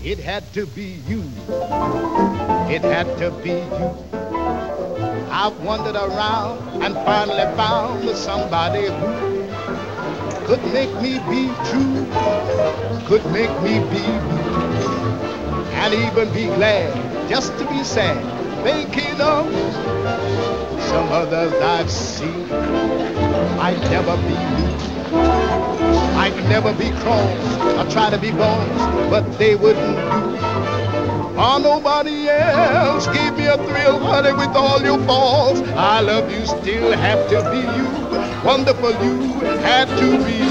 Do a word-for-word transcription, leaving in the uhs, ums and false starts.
It had to be you. It had to be you. I've wandered around and finally found somebody who could make me be true, could make me be blue, and even be glad just to be sad, thinking of some others I've seen. Might never be me, might never be cross or try to be boss, but they wouldn't do. Oh, nobody else gave me a thrill, honey, with all your faults. I love you, still have to be you. Wonderful, you had to be